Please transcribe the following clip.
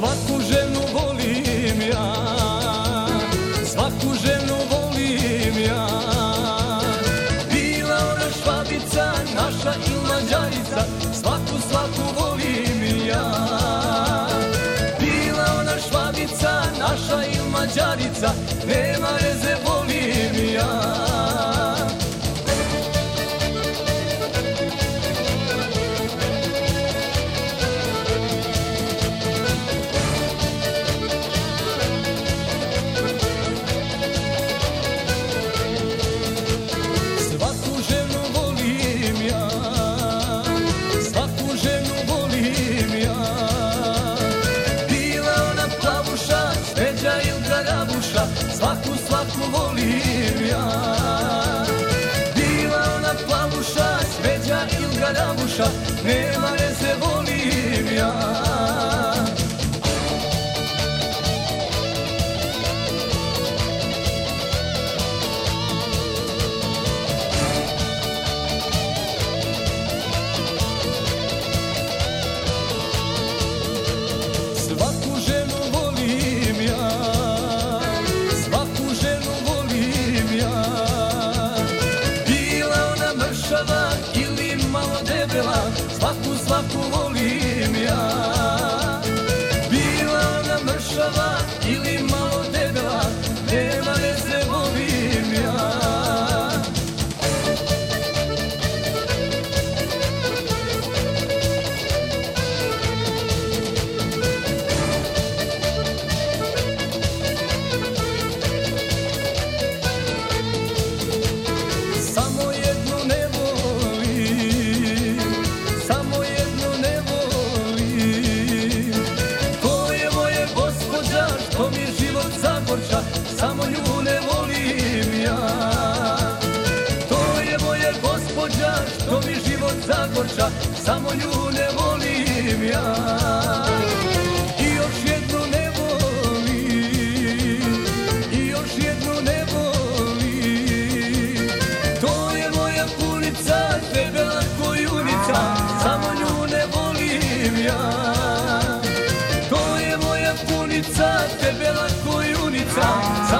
Svaku ženu volim ja, svaku ženu volim ja. Bila ona Švabica, naša ili Mađarica, svaku volim ja. Bila ona Švabica, naša ili Mađarica, nema veze, volim ja. Svaku volim ja. Bila ona Plavuša, Sređa ili Garabuša, nema veze, volim ja. Svaku ženu volim ja, ili malo debela, svaku volim ja. Bila ona mršava ili malo debela, nema veze, volim ja. Samo nju ne volim ja. To je moja gospođa, što mi život zagorča, samo nju ne volim ja. I još jednu ne volim, i još jednu ne volim. To je moja punica, debela ko junica, samo nju ne volim ja. To je moja punica, debela ko junica,